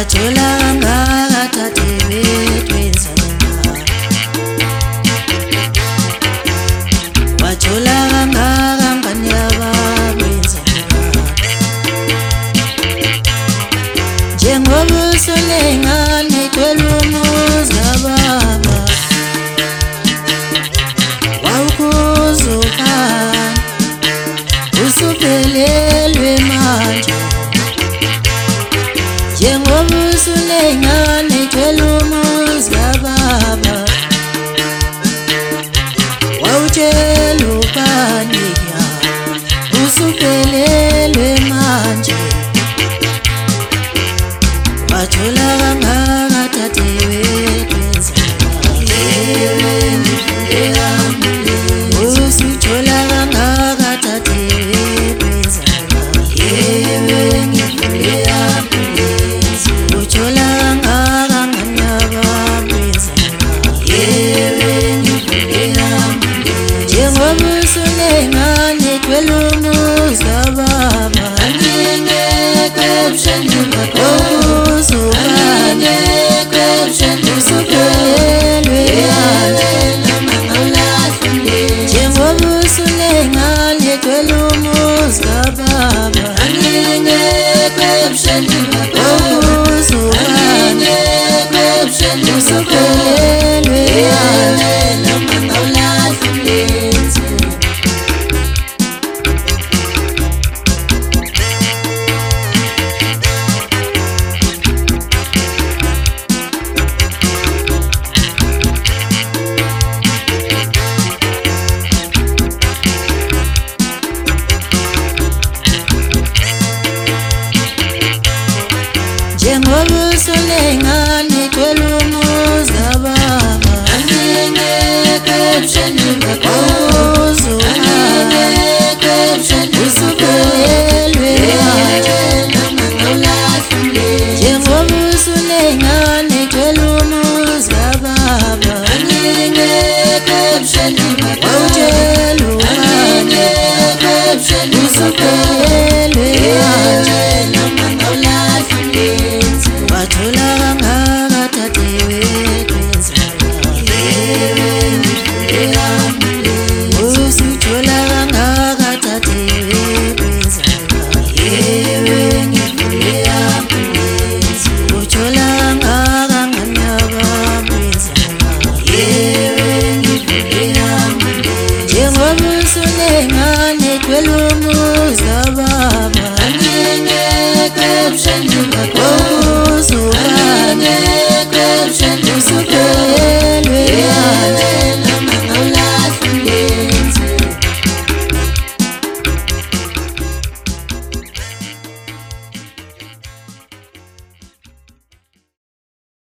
Usuphelelwe manje njengoba usulengane thwele umuzi kababa wawutshela uPandya usuphelelwe manje wathola kangaka dadewethu usuthola kangaka dadewethu uthola kangaka nganyaba njengoba usulengane thwele umuzi kababa usuphelelwe njengoba usulengane thwele umuzi kababa usuphelelwe njengoba usulengane thwele umuzi kababa usuphelelwe njengoba usulengane thwele umuzi kababa wawutshela uPandya usuphelelwe wathola kangaka dadewethu usuthola kangaka dadewethu uthola kangaka nganyaba njengoba usulengane thwele umuzi kababa